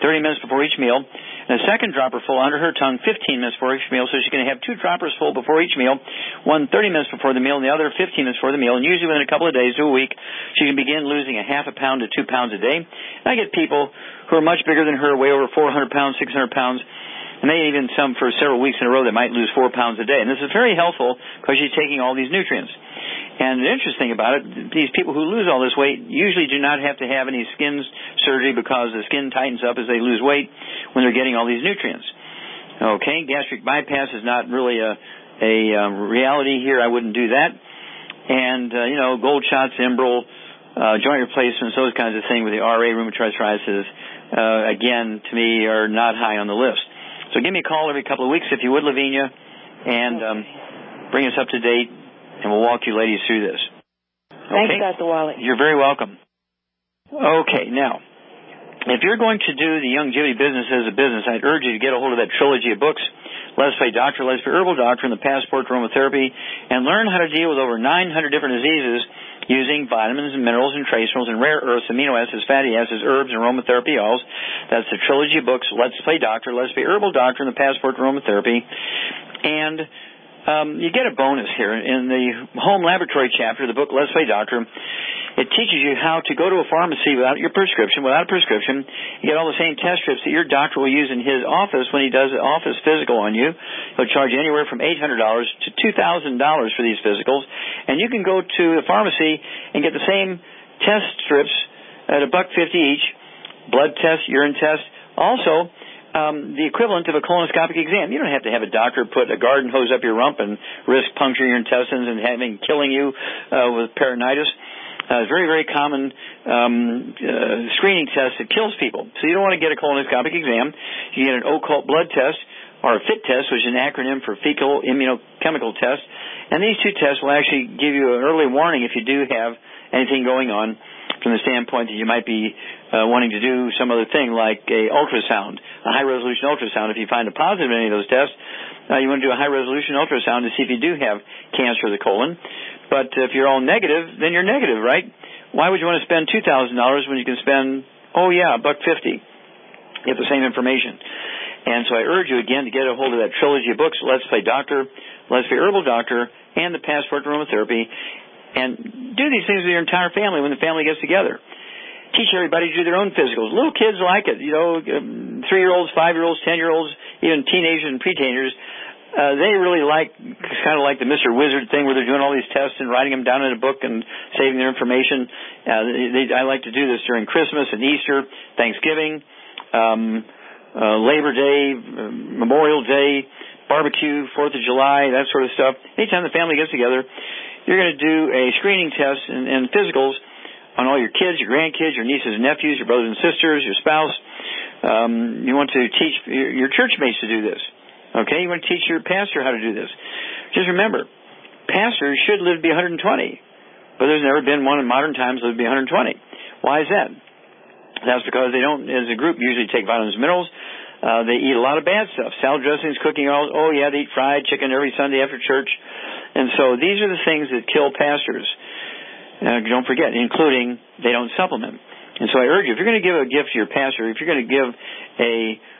30 minutes before each meal, and a second dropper full under her tongue 15 minutes before each meal. So she's going to have 2 droppers full before each meal, one 30 minutes before the meal, and the other 15 minutes before the meal. And usually within a couple of days to a week, she can begin losing a half a pound to 2 pounds a day. And I get people who are much bigger than her, way over 400 pounds, 600 pounds, and maybe even some for several weeks in a row that might lose 4 pounds a day. And this is very helpful because she's taking all these nutrients. And the interesting about it, these people who lose all this weight usually do not have to have any skin surgery because the skin tightens up as they lose weight when they're getting all these nutrients. Okay, gastric bypass is not really a reality here. I wouldn't do that. And, gold shots, Enbrel, joint replacements, those kinds of things with the RA, rheumatoid arthritis, again, to me, are not high on the list. So give me a call every couple of weeks if you would, Lavinia, and bring us up to date, and we'll walk you ladies through this. Okay? Thank you, Dr. Wallach. You're very welcome. Okay, now, if you're going to do the Youngevity business as a business, I'd urge you to get a hold of that trilogy of books, Let's Play Doctor, Let's Play Herbal Doctor, and the Passport to Aromatherapy, and learn how to deal with over 900 different diseases using vitamins and minerals and trace minerals and rare earths, amino acids, fatty acids, herbs, and aromatherapy oils. That's the trilogy of books, Let's Play Doctor, Let's Play Herbal Doctor, and the Passport to Aromatherapy. And you get a bonus here. In the home laboratory chapter of the book, Let's Play Doctor, it teaches you how to go to a pharmacy without a prescription. You get all the same test strips that your doctor will use in his office when he does an office physical on you. He'll charge anywhere from $800 to $2,000 for these physicals. And you can go to the pharmacy and get the same test strips at $1.50 each, blood test, urine test. Also, the equivalent of a colonoscopic exam. You don't have to have a doctor put a garden hose up your rump and risk puncturing your intestines and killing you with peritonitis. It's very, very common screening test that kills people. So you don't want to get a colonoscopic exam. You get an occult blood test or a FIT test, which is an acronym for fecal immunochemical test. And these 2 tests will actually give you an early warning if you do have anything going on from the standpoint that you might be wanting to do some other thing like a ultrasound, a high-resolution ultrasound. If you find a positive in any of those tests, you want to do a high-resolution ultrasound to see if you do have cancer of the colon. But if you're all negative, then you're negative, right? Why would you want to spend $2,000 when you can spend, $1.50? Get the same information. And so I urge you again to get a hold of that trilogy of books, Let's Play Doctor, Let's Play Herbal Doctor, and the Passport to Aromatherapy, and do these things with your entire family when the family gets together. Teach everybody to do their own physicals. Little kids like it, 3-year-olds, 5-year-olds, 10-year-olds, even teenagers and pre-teenagers. They really kind of like the Mr. Wizard thing where they're doing all these tests and writing them down in a book and saving their information. I like to do this during Christmas and Easter, Thanksgiving, Labor Day, Memorial Day, barbecue, 4th of July, that sort of stuff. Anytime the family gets together, you're going to do a screening test and physicals on all your kids, your grandkids, your nieces and nephews, your brothers and sisters, your spouse. You want to teach your church mates to do this. Okay, you want to teach your pastor how to do this. Just remember, pastors should live to be 120, but there's never been one in modern times that would be 120. Why is that? That's because they don't, as a group, usually take vitamins and minerals. They eat a lot of bad stuff. Salad dressings, cooking oils. They eat fried chicken every Sunday after church. And so these are the things that kill pastors. Don't forget, including they don't supplement. And so I urge you, if you're going to give a gift to your pastor, if you're going to give a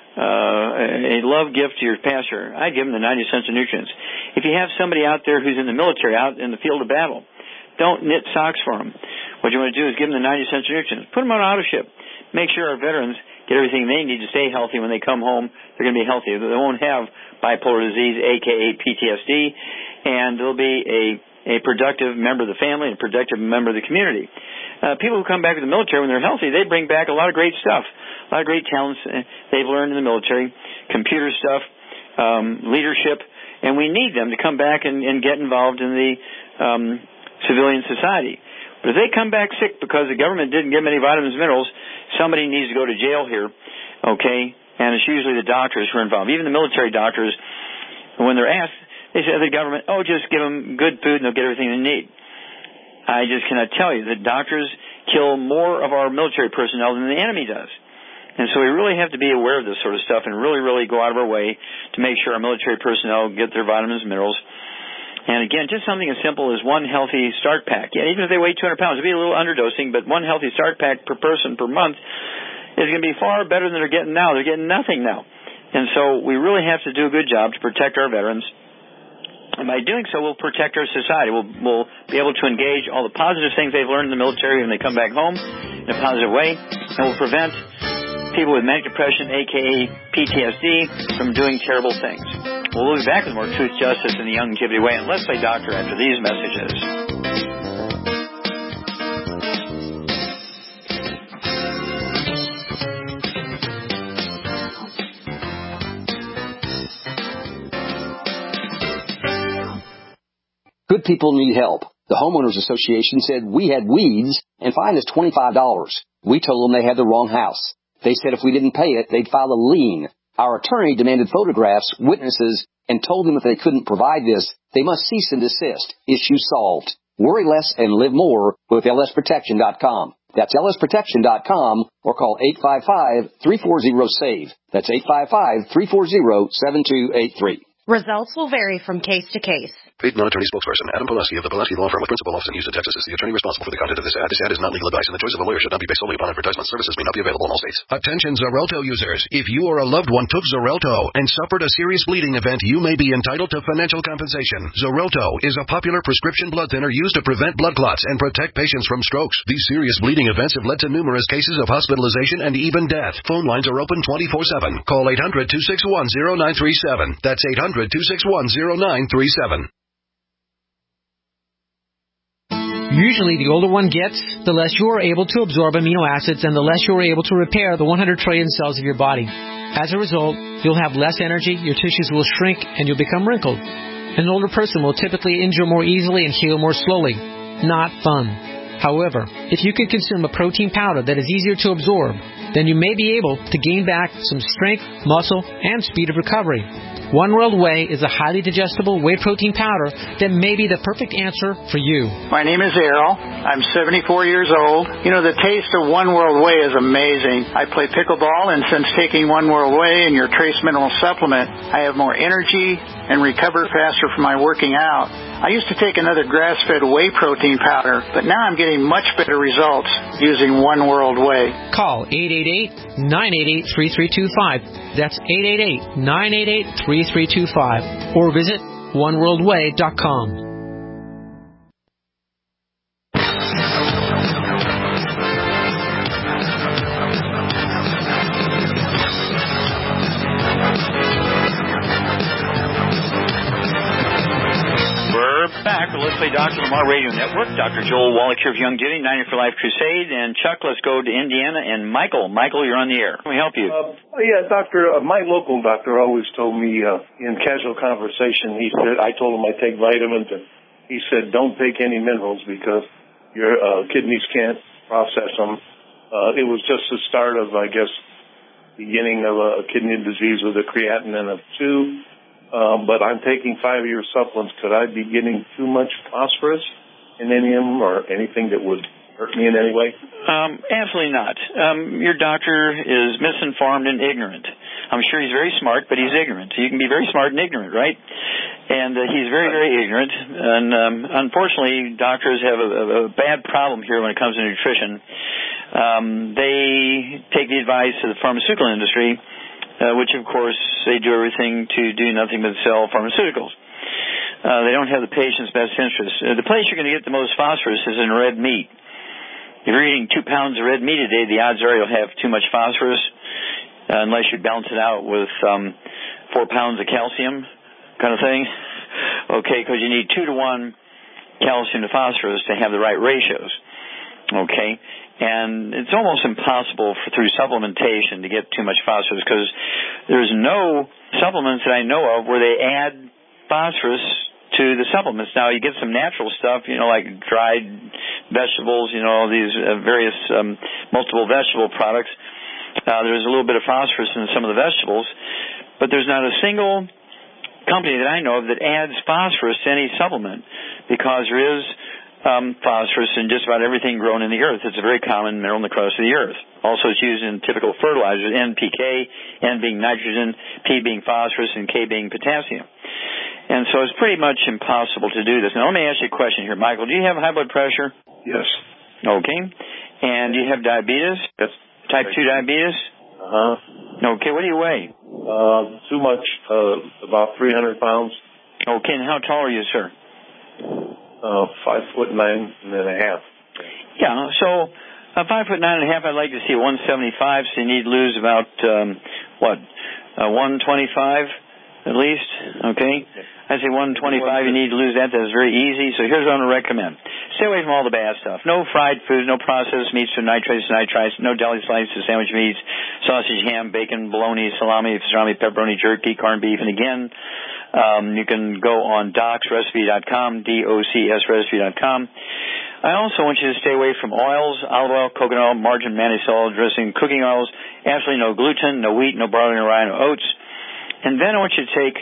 love gift to your pastor, I'd give him the 90 cents of nutrients. If you have somebody out there who's in the military, out in the field of battle, don't knit socks for them. What you want to do is give them the 90 cents of nutrients. Put them on autoship. Make sure our veterans get everything they need to stay healthy when they come home. They're going to be healthy. They won't have bipolar disease, a.k.a. PTSD, and they'll be a productive member of the family and a productive member of the community. People who come back to the military when they're healthy, they bring back a lot of great stuff, a lot of great talents they've learned in the military, computer stuff, leadership, and we need them to come back and get involved in the civilian society. But if they come back sick because the government didn't give them any vitamins and minerals, somebody needs to go to jail here, okay? And it's usually the doctors who are involved. Even the military doctors, when they're asked, they say to the government, just give them good food and they'll get everything they need. I just cannot tell you that doctors kill more of our military personnel than the enemy does. And so we really have to be aware of this sort of stuff and really, really go out of our way to make sure our military personnel get their vitamins and minerals. And again, just something as simple as one healthy start pack. Yeah, even if they weigh 200 pounds, it'd be a little underdosing, but one healthy start pack per person per month is going to be far better than they're getting now. They're getting nothing now. And so we really have to do a good job to protect our veterans. And by doing so, we'll protect our society. We'll be able to engage all the positive things they've learned in the military when they come back home in a positive way. And we'll prevent people with manic depression, a.k.a. PTSD, from doing terrible things. We'll be back with more Truth, Justice, and the Youngevity Way. And let's play doctor after these messages. Good people need help. The Homeowners Association said we had weeds and fined us $25. We told them they had the wrong house. They said if we didn't pay it, they'd file a lien. Our attorney demanded photographs, witnesses, and told them if they couldn't provide this, they must cease and desist. Issue solved. Worry less and live more with lsprotection.com. That's lsprotection.com or call 855-340-SAVE. That's 855-340-7283. Results will vary from case to case. Paid non-attorney spokesperson Adam Pulaski of the Pulaski Law Firm with principal office in Houston, Texas is the attorney responsible for the content of this ad. This ad is not legal advice, and the choice of a lawyer should not be based solely upon advertisement. Services may not be available in all states. Attention Xarelto users. If you or a loved one took Xarelto and suffered a serious bleeding event, you may be entitled to financial compensation. Xarelto is a popular prescription blood thinner used to prevent blood clots and protect patients from strokes. These serious bleeding events have led to numerous cases of hospitalization and even death. Phone lines are open 24/7. Call 800-261-0937. That's 800-261-0937. Usually, the older one gets, the less you are able to absorb amino acids and the less you are able to repair the 100 trillion cells of your body. As a result, you'll have less energy, your tissues will shrink, and you'll become wrinkled. An older person will typically injure more easily and heal more slowly. Not fun. However, if you can consume a protein powder that is easier to absorb, then you may be able to gain back some strength, muscle, and speed of recovery. One World Whey is a highly digestible whey protein powder that may be the perfect answer for you. My name is Errol. I'm 74 years old. You know, the taste of One World Whey is amazing. I play pickleball, and since taking One World Whey and your trace mineral supplement, I have more energy and recover faster from my working out. I used to take another grass-fed whey protein powder, but now I'm getting much better results using One World Whey. Call 888-988-3325. That's 888-988-3325. Or visit oneworldway.com. Back with Let's Play Doctor Lamar Radio Network. Dr. Joel Wallach here of Youngevity, 90 for Life Crusade. And Chuck, let's go to Indiana. And Michael, you're on the air. Can we help you? Doctor, my local doctor always told me in casual conversation, he said, I told him I take vitamins, and he said, don't take any minerals because your kidneys can't process them. It was just the start of, I guess, beginning of a kidney disease with a creatinine of 2. But I'm taking 5-year supplements. Could I be getting too much phosphorus in any of them or anything that would hurt me in any way? Absolutely not. Your doctor is misinformed and ignorant. I'm sure he's very smart, but he's ignorant. You can be very smart and ignorant, right? And he's very, very ignorant. And unfortunately, doctors have a bad problem here when it comes to nutrition. They take the advice of the pharmaceutical industry, which, of course, they do everything to do nothing but sell pharmaceuticals. They don't have the patient's best interest. The place you're going to get the most phosphorus is in red meat. If you're eating 2 pounds of red meat a day, the odds are you'll have too much phosphorus, unless you balance it out with 4 pounds of calcium kind of thing. Okay, because you need 2 to 1 calcium to phosphorus to have the right ratios. Okay. And it's almost impossible through supplementation to get too much phosphorus because there's no supplements that I know of where they add phosphorus to the supplements. Now, you get some natural stuff, like dried vegetables, these various multiple vegetable products. There's a little bit of phosphorus in some of the vegetables, but there's not a single company that I know of that adds phosphorus to any supplement because there is phosphorus in just about everything grown in the earth. It's a very common mineral in the crust of the earth. Also, it's used in typical fertilizers, NPK, N being nitrogen, P being phosphorus, and K being potassium. And so it's pretty much impossible to do this. Now, let me ask you a question here. Michael, do you have high blood pressure? Yes. Okay. And do you have diabetes? Yes. Type 2 diabetes? Okay, what do you weigh? Too much, about 300 pounds. Okay, and how tall are you, sir? 5'9.5". Yeah, so 5'9.5", I'd like to see 175, so you need to lose about, 125 at least, okay? I say 125, you need to lose that. That's very easy. So here's what I'm going to recommend. Stay away from all the bad stuff. No fried foods, no processed meats to nitrates, no deli slices, sandwich meats, sausage, ham, bacon, bologna, salami, pepperoni, jerky, corned beef. And again, you can go on docsrecipe.com, DOCS recipe.com. I also want you to stay away from oils, olive oil, coconut oil, margarine, mayonnaise, oil, dressing, cooking oils, absolutely no gluten, no wheat, no barley, no rye, no oats. And then I want you to take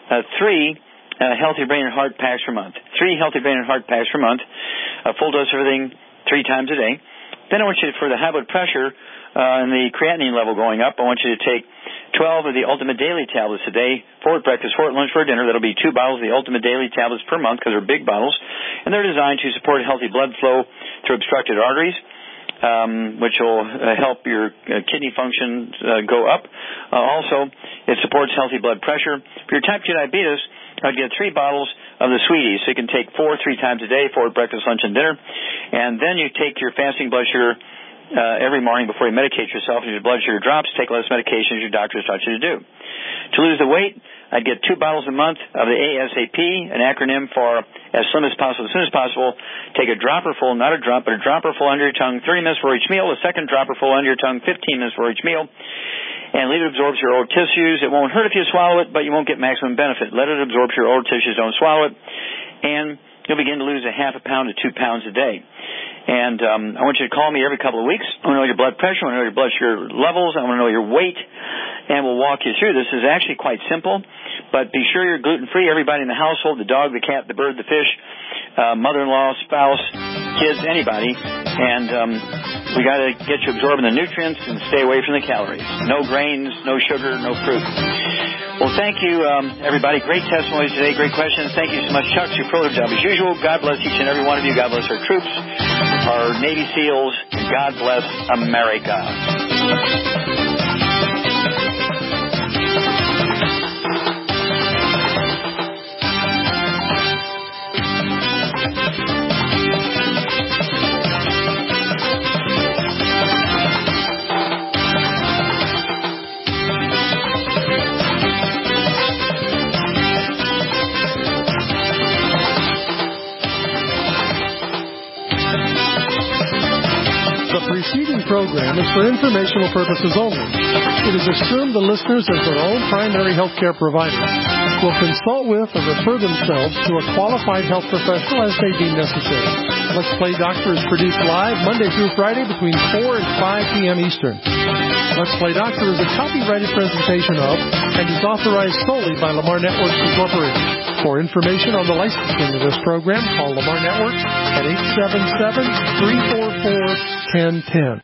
3 Healthy Brain and Heart packs per month. 3 Healthy Brain and Heart packs per month. A full dose of everything 3 times a day. Then I want you to, for the high blood pressure and the creatinine level going up, I want you to take 12 of the Ultimate Daily tablets a day, 4 at breakfast, 4 at lunch, 4 at dinner. That'll be 2 bottles of the Ultimate Daily tablets per month because they're big bottles. And they're designed to support healthy blood flow through obstructed arteries, which will help your kidney function go up. Also, it supports healthy blood pressure. For your type 2 diabetes, I'd get 3 bottles of the Sweeties. So you can take 4 3 times a day, 4 at breakfast, lunch, and dinner. And then you take your fasting blood sugar every morning before you medicate yourself. If your blood sugar drops, take less medication as your doctor taught you to do. To lose the weight, I'd get 2 bottles a month of the ASAP, an acronym for as slim as possible, as soon as possible. Take a dropper full, not a drop, but a dropper full under your tongue, 30 minutes for each meal. A second dropper full under your tongue, 15 minutes for each meal. And leave it absorb your oral tissues. It won't hurt if you swallow it, but you won't get maximum benefit. Let it absorb your oral tissues. Don't swallow it. And you'll begin to lose a half a pound to 2 pounds a day. And I want you to call me every couple of weeks. I want to know your blood pressure. I want to know your blood sugar levels. I want to know your weight. And we'll walk you through. This is actually quite simple. But be sure you're gluten-free. Everybody in the household, the dog, the cat, the bird, the fish, mother-in-law, spouse, kids, anybody. And we got to get you absorbing the nutrients and stay away from the calories. No grains, no sugar, no fruit. Well, thank you, everybody. Great testimonies today. Great questions. Thank you so much, Chuck. Your pro job as usual. God bless each and every one of you. God bless our troops, our Navy SEALs. God bless America. The preceding program is for informational purposes only. It is assumed the listeners, as their own primary health care provider, will consult with or refer themselves to a qualified health professional as they deem necessary. Let's Play Doctor is produced live Monday through Friday between 4 and 5 p.m. Eastern. Let's Play Doctor is a copyrighted presentation of and is authorized solely by Lamar Networks Incorporated. For information on the licensing of this program, call Lamar Networks at 877-344-1010.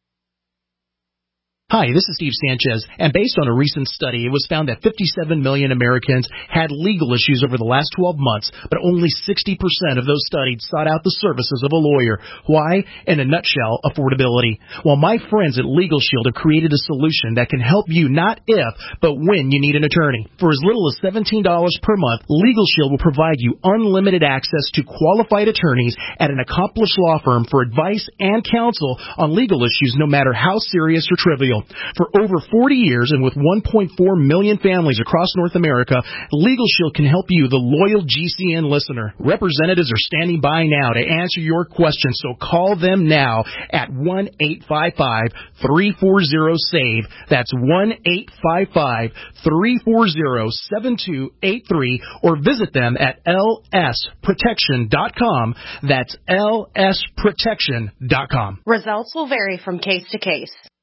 Hi, this is Steve Sanchez, and based on a recent study, it was found that 57 million Americans had legal issues over the last 12 months, but only 60% of those studied sought out the services of a lawyer. Why? In a nutshell, affordability. Well, my friends at Legal Shield have created a solution that can help you not if, but when you need an attorney. For as little as $17 per month, Legal Shield will provide you unlimited access to qualified attorneys at an accomplished law firm for advice and counsel on legal issues, no matter how serious or trivial. For over 40 years and with 1.4 million families across North America, Legal Shield can help you, the loyal GCN listener. Representatives are standing by now to answer your questions, so call them now at 1-855-340-SAVE. That's 1-855-340-7283, or visit them at lsprotection.com. That's lsprotection.com. Results will vary from case to case.